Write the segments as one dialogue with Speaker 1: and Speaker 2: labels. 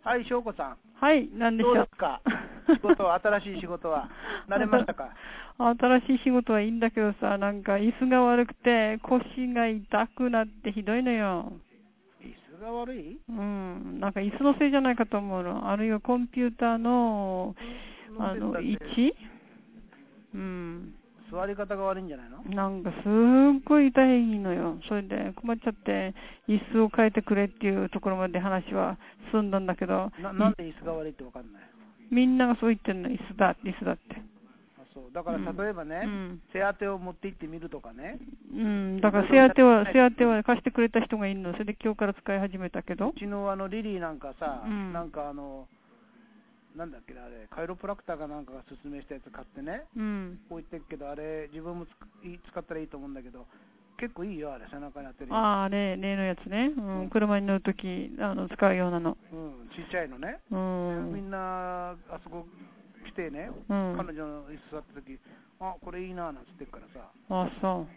Speaker 1: はい、翔子さん。
Speaker 2: はい、なんでしょう。
Speaker 1: どうですか仕事、新しい仕事は。慣れましたか？
Speaker 2: 新しい仕事はいいんだけどさ、なんか椅子が悪くて腰が痛くなってひどいのよ。
Speaker 1: 椅子が悪い？
Speaker 2: なんか椅子のせいじゃないかと思うの。あるいはコンピューターの、位置
Speaker 1: 座り方が悪いんじゃないの？
Speaker 2: なんかすっごい痛いのよ。それで困っちゃって、椅子を変えてくれっていうところまで話は進んだんだけど。
Speaker 1: なんで椅子が悪いってわかんない？
Speaker 2: みんながそう言ってんの、椅子だって。
Speaker 1: あ、そう。だから例えばね、背当てを持って行ってみるとかね。
Speaker 2: だから背当ては貸してくれた人がいるの。それで今日から使い始めたけど。
Speaker 1: うちのリリーなんかさ、なんかなんだっけな、あれ、カイロプラクターかなんかが勧めしたやつ買ってね、こう言ってるけど、あれ、自分も使ったらいいと思うんだけど、結構いいよ、あれ、背中に当てるよ。
Speaker 2: あれ、例のやつね。車に乗るとき、使うようなの。
Speaker 1: ちっちゃいのね。みんな、あそこ来てね、彼女の椅子座ったとき、あ、これいいな、なんつってるからさ。
Speaker 2: あ、そう。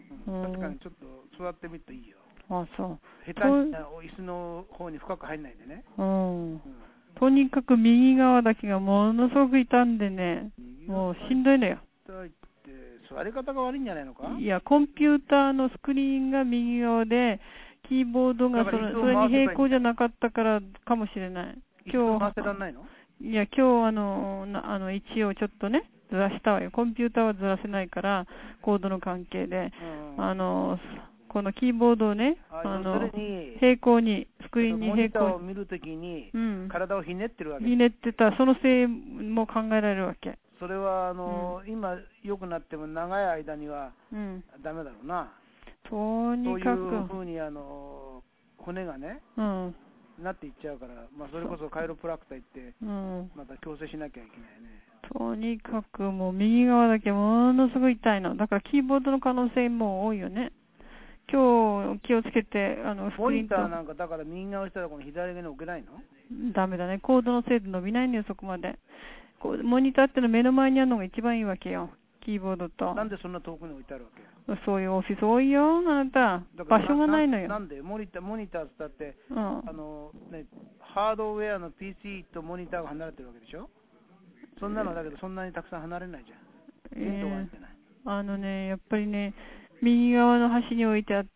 Speaker 1: 確かにちょっと座ってみるといいよ。
Speaker 2: あ、そう。
Speaker 1: 下手に椅子の方に深く入んないでね。
Speaker 2: とにかく右側だけがものすごく痛んでね、もうしんどいのよ。
Speaker 1: 痛いって座り方が悪いんじゃないのか？
Speaker 2: いや、コンピューターのスクリーンが右側で、キーボードがそれに平行じゃなかったからかもしれない。
Speaker 1: 今日回せらんないの？
Speaker 2: いや、今日位置をちょっとね、ずらしたわよ。コンピューターはずらせないから、コードの関係で、このキーボードをね、平行に、スクリーンに平行に。モニター
Speaker 1: を見るときに、体をひねってるわけ。
Speaker 2: ひねってた、そのせいも考えられるわけ。
Speaker 1: それは、今、良くなっても長い間には、ダメだろうな。
Speaker 2: とにかく。
Speaker 1: そういうふうに、骨がね、なっていっちゃうから、まあ、それこそカイロプラクター行って、また矯正しなきゃいけないね。
Speaker 2: とにかくもう右側だけものすごい痛いの。だからキーボードの可能性も多いよね。今日気をつけて、
Speaker 1: モニターなんかだから右側したらこの左側に置けないの？
Speaker 2: ダメだね。コードの精度伸びないのよ、そこまで。モニターっての目の前にあるのが一番いいわけよ。キーボードと。
Speaker 1: なんでそんな遠くに置いてあるわけ？
Speaker 2: そういうオフィス多いよ、あなた。場所がないのよ。
Speaker 1: なんでモニターだって、ハードウェアの PC とモニターが離れてるわけでしょ？そんなのだけどそんなにたくさん離れないじゃん。
Speaker 2: やっぱりね、右側の端に置いてあって、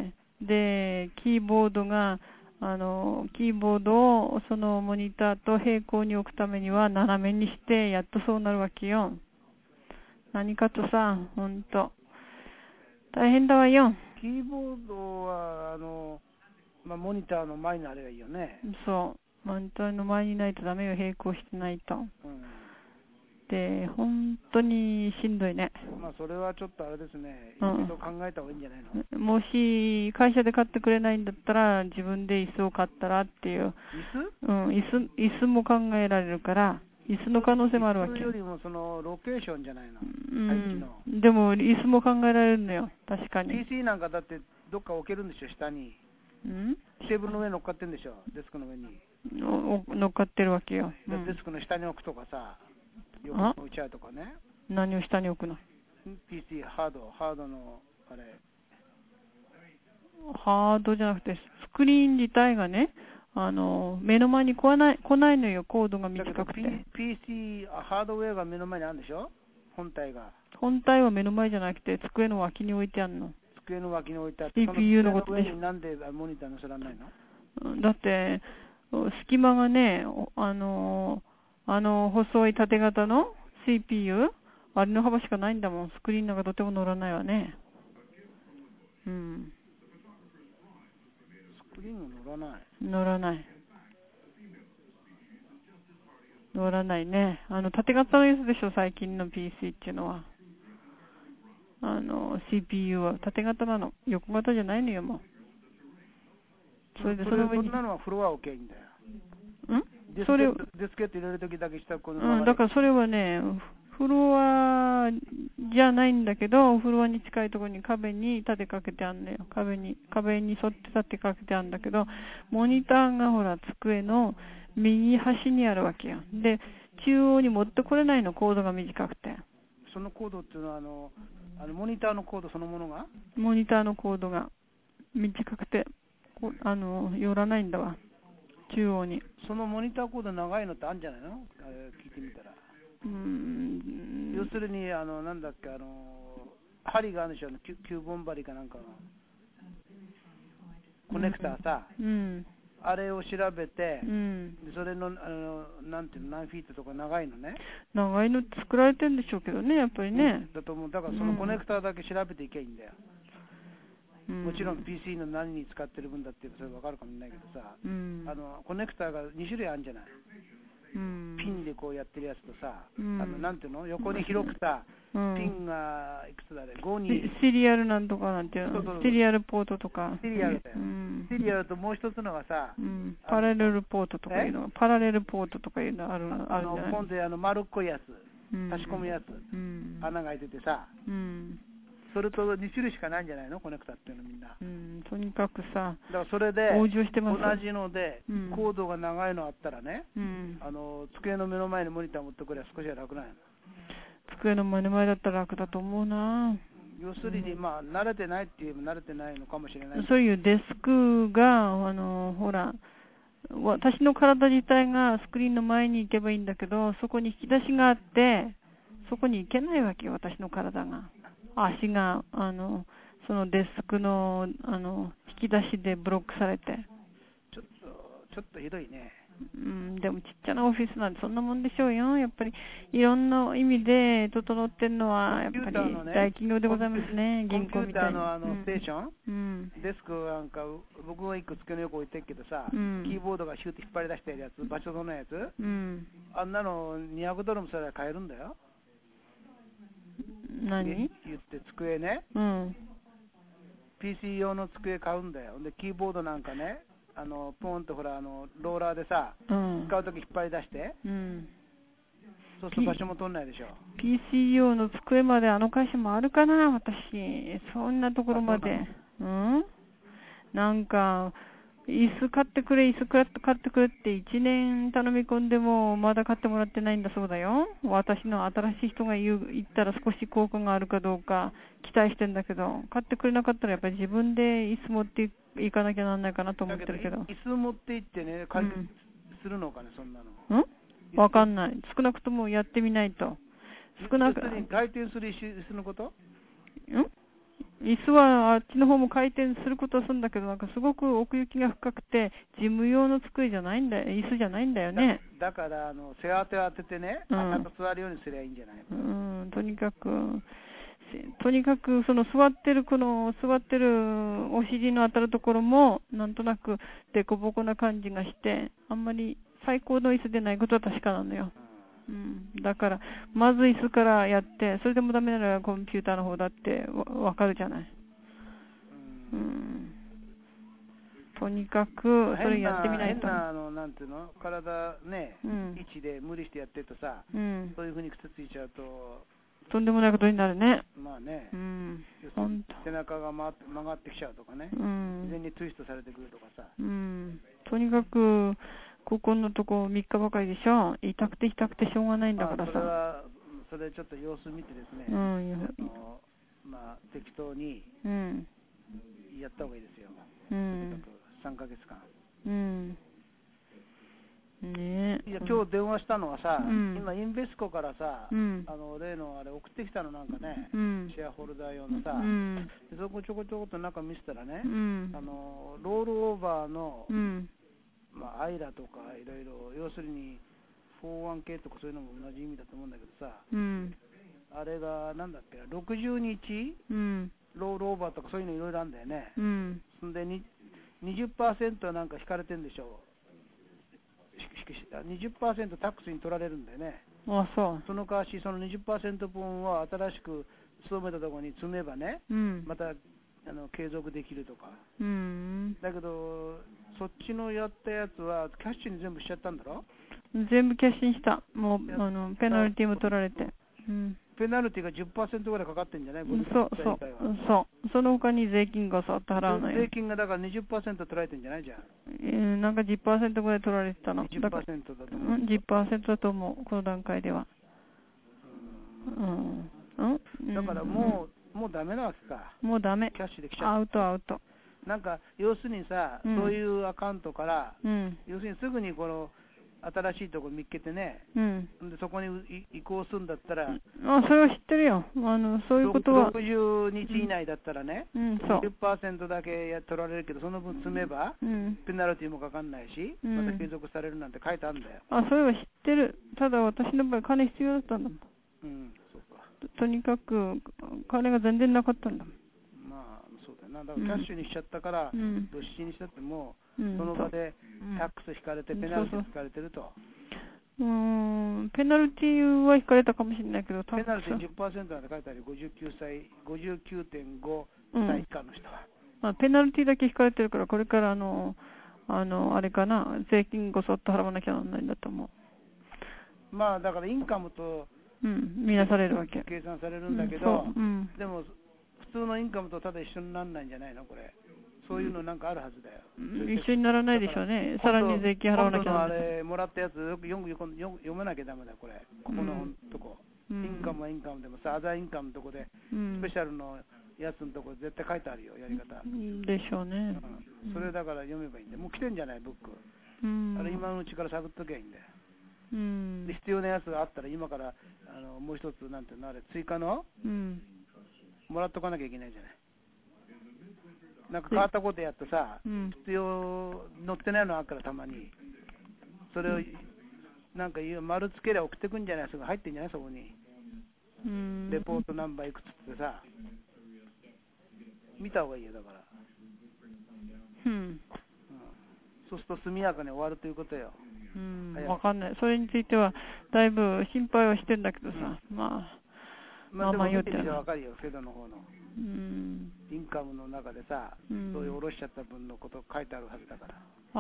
Speaker 2: で、キーボードをそのモニターと平行に置くためには斜めにして、やっとそうなるわけよ。何かとさ、ほんと。大変だわよ。
Speaker 1: キーボードは、モニターの前にあれがいいよね。
Speaker 2: そう。モニターの前にないとダメよ、並行してないと。で、本当にしんどいね。
Speaker 1: まあ、それはちょっとあれですね。一度考えた方がいいんじゃないの？
Speaker 2: もし、会社で買ってくれないんだったら、自分で椅子を買ったらっていう。椅子も考えられるから、椅子の可能性もあるわけ。
Speaker 1: 椅子よりもそのロケーションじゃないの。配置の。
Speaker 2: でも、椅子も考えられるのよ。確かに。
Speaker 1: PC なんかだってどっか置けるんでしょ、下に。テーブルの上に乗っかってるんでしょ、デスクの上に。
Speaker 2: 乗っかってるわけよ。
Speaker 1: デスクの下に置くとかさ。よく置いちゃうとかね。
Speaker 2: 何を下に置くの？
Speaker 1: PC、ハードの、あれ。
Speaker 2: ハードじゃなくて、スクリーン自体がね、目の前に来ないのよ、コードが短くて。
Speaker 1: PC、ハードウェアが目の前にあるんでしょ？本体が。
Speaker 2: 本体は目の前じゃなくて、机の脇に置いてあるの。
Speaker 1: 机の脇に置いてあって、
Speaker 2: CPU のことでしょ。
Speaker 1: なんでモニター載せられないの？
Speaker 2: だって、隙間がね、細い縦型の CPU？ あれの幅しかないんだもん。スクリーンなんかとても乗らないわね。
Speaker 1: スクリーンも乗らない。
Speaker 2: 乗らないね。縦型のやつでしょ、最近の PC っていうのは。CPU は縦型なの。横型じゃないのよ、もう。
Speaker 1: それでそんなのはフロア OK いいんだよ。デスケット入れるときだけしたこの
Speaker 2: だからそれはね、フロアじゃないんだけど、フロアに近いところに壁に立てかけてあるんだよ。壁に沿って立てかけてあるんだけど、モニターがほら、机の右端にあるわけよ。で、中央に持ってこれないの、コードが短くて。
Speaker 1: そのコードっていうのは、モニターのコードそのものが？
Speaker 2: モニターのコードが短くて、寄らないんだわ。 中央に。
Speaker 1: そのモニターコード長いのってあるんじゃないの？聞いてみたら。要するに、なんだっけ、針があるでしょ、9本針かなんかの。コネクターさ。あれを調べて、それの、なんていうの、何フィートとか長いのね。
Speaker 2: 長いの作られてるんでしょうけどね、やっぱりね。
Speaker 1: だと思う。だからそのコネクターだけ調べていけばいいんだよ。もちろん PC の何に使ってる分だってそれ分かるかもしれないけどさ、コネクターが2種類あるんじゃない。ピンでこうやってるやつとさ、なんていうの、横に広くさ、ピンがいくつだね、5に。
Speaker 2: シリアルなんとかなんていうの、シリアルポートとか。
Speaker 1: シリアルだよ。シリアルともう一つのがさ、
Speaker 2: パラレルポートとかいうの、パラレルポートとかいうのあるんじゃない？
Speaker 1: 今度丸っこいやつ、差し込むやつ、穴が開いててさ、それと2種類しかないんじゃないの、コネクタっていうのみんな。
Speaker 2: とにかくさ、
Speaker 1: だからそれで
Speaker 2: 同
Speaker 1: じので、コードが長いのあったらね、机の目の前にモニター持ってくれば少しは楽なんや。
Speaker 2: 机の目の前だったら楽だと思うな。
Speaker 1: 要するに、まあ、慣れてないって言えば慣れてないのかもしれない。
Speaker 2: そういうデスクが、ほら、私の体自体がスクリーンの前に行けばいいんだけど、そこに引き出しがあって、そこに行けないわけよ、私の体が。足が、そのデスクの、引き出しでブロックされて。
Speaker 1: ちょっとひどいね。
Speaker 2: でもちっちゃなオフィスなんてそんなもんでしょうよ。やっぱりいろんな意味で整ってるのはやっぱり大企業でございますね。銀行みたいな。
Speaker 1: コンピューターのステーション、デスクなんか僕は一個机の横置いてるけどさ、キーボードがシューって引っ張り出してるやつ、場所のやつ、あんなの$200もそれは買えるんだよ。
Speaker 2: 何？
Speaker 1: 言って机ね。PC 用の机買うんだよ。でキーボードなんかね。ポンとほらローラーでさ、使うとき引っ張り出して、そうすると場所も取んないでしょ。
Speaker 2: PC 用の机まで会社もあるかな、私。そんなところまで。なんか、椅子買ってくれって1年頼み込んでもまだ買ってもらってないんだそうだよ。私の新しい人が言ったら少し効果があるかどうか期待してんだけど、買ってくれなかったらやっぱり自分で椅子持って行かなきゃなんないかなと思ってるけど。
Speaker 1: 椅子持って行ってね、解決するのかね、そんなの。
Speaker 2: わかんない。少なくともやってみないと。
Speaker 1: 回転する椅子のこと？
Speaker 2: 椅子はあっちの方も回転することはするんだけど、なんかすごく奥行きが深くて、事務用の机じゃないんだよ、椅子じゃないんだよね。
Speaker 1: だから背当てを当ててね、座るようにすればいいんじゃない？
Speaker 2: とにかくその座ってるお尻の当たるところもなんとなくデコボコな感じがして、あんまり最高の椅子でないことは確かなのよ。だからまず椅子からやって、それでもダメならコンピューターの方だってわかるじゃない。とにかくそれやってみないと。
Speaker 1: なんていうの、体ね、位置で無理してやってるとさ、そういうふうに癖ついちゃうと
Speaker 2: とんでもないことになるね。
Speaker 1: まあね、背中が曲がってきちゃうとかね、自然にツイストされてくるとかさ。
Speaker 2: とにかくここのとこ3日ばかりでしょ。痛くてしょうがないんだからさ。
Speaker 1: それちょっと様子見てですね、まあ適当にやった方がいいですよ。とにかく3ヶ月間。いや今日電話したのはさ、今インベスコからさ、例のあれ送ってきたのなんかね、シェアホルダー用のさ、そこちょこちょこっと中見せたらね、ロールオーバーの、アイラとかいろいろ、要するに 401k とかそういうのも同じ意味だと思うんだけどさ、あれがなんだっけ、60日、ロールオーバーとかそういうのいろいろあるんだよね。そんで20% なんか引かれてるんでしょ。20% タックスに取られるんだよね。その代わし、その 20% 分は新しく勤めたところに積めばね、また継続できるとか。だけど、そっちのやったやつはキャッシュに全部しちゃったんだろ？
Speaker 2: 全部キャッシュにした。もうペナルティも取られて。
Speaker 1: ペナルティが 10% ぐらいかかってんじゃない？
Speaker 2: そう。その他に税金がさっと払うのよ。
Speaker 1: 税金がだから 20% 取られてんじゃないじゃ
Speaker 2: ん。なんか 10% ぐらい取られてたの。
Speaker 1: 10% だと思う。
Speaker 2: 10% だと思う、この段階では。
Speaker 1: だからもうダメなわけか。
Speaker 2: もうダメ。
Speaker 1: キャッシュできちゃう。
Speaker 2: アウト。
Speaker 1: なんか要するにさ、そういうアカウントから、要するにすぐにこの新しいとこ見つけてね、でそこに移行するんだったら、
Speaker 2: それは知ってるよ。そういうことは。
Speaker 1: 60日以内だったらね、10% だけ取られるけど、その分積めば、ペナルティもかかんないし、また継続されるなんて書いてあるんだよ。
Speaker 2: それは知ってる。ただ私の場合、金必要だったんだもん。
Speaker 1: そうか。
Speaker 2: とにかく、金が全然なかったんだもん。
Speaker 1: まあ、そうだよな。だからキャッシュにしちゃったから、どっしにしちゃっても、その場でタックス引かれて、ペナルティ引かれてると。
Speaker 2: ペナルティは引かれたかもしれないけど、
Speaker 1: ペナルティ 10% なんて書いてある、59.5 歳以下の人は。
Speaker 2: ペナルティだけ引かれてるから、これからあれかな、税金ごそっと払わなきゃならないんだと思
Speaker 1: う。まあ、だからインカムと、
Speaker 2: 見なされるわけ。
Speaker 1: 計算されるんだけど、でも、普通のインカムとただ一緒にならないんじゃないの、これ。そういうのなんかあるはずだよ。
Speaker 2: 一緒にならないでしょうね。さらに税金払わなきゃならない。
Speaker 1: あれ、もらったやつよく読まなきゃダメだよ、これ。ここのとこ。インカムはインカムでもさ、アザーインカムのとこで、スペシャルのやつのとこ絶対書いてあるよ、やり方。
Speaker 2: でしょうね。
Speaker 1: それだから読めばいいんだよ。もう来てんじゃない、ブック。あれ、今のうちから探っときゃいいんだよ。で必要なやつがあったら、今からもう一つ、なんていうの、あれ、追加の、もらっとかなきゃいけないじゃない。なんか変わったことやってさ、必要、載ってないのあるからたまに。それを、なんか丸つけりゃ送ってくんじゃない、それ入ってんじゃない、そこに。レポートナンバーいくつってさ、見た方がいいよ、だから。そうすると速やかに終わるということよ。
Speaker 2: わかんない。それについては、だいぶ心配はしてんだけどさ、
Speaker 1: まあでも見てみればわかるよ、フェドの方の。インカムの中でさ、そういう下ろしちゃった分のこと書いてあるはずだから。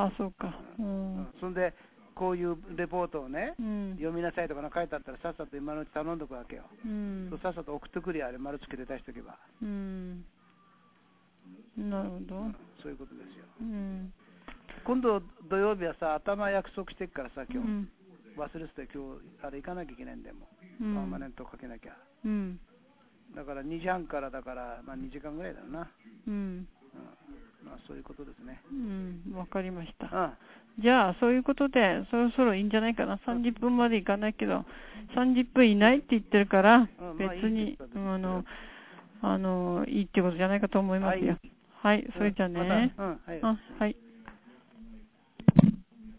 Speaker 2: そうか。
Speaker 1: そんで、こういうレポートをね、読みなさいとか書いてあったら、さっさと今のうち頼んどくわけよ。さっさと送ってくるよ、あれ、丸つけて出しとけば。
Speaker 2: なるほど。
Speaker 1: そういうことですよ。今度土曜日はさ、頭約束してっからさ、今日。忘れてて、今日、あれ行かなきゃいけないんだよ、もう。パーマネントかけなきゃ。だから2時半からだから、まあ2時間ぐらいだろうな。まあそういうことですね。
Speaker 2: わかりました。じゃあ、そういうことで、そろそろいいんじゃないかな。30分までいかないけど、30分いないって言ってるから、別に、いいってことじゃないかと思いますよ。はい、それじゃあね。はい。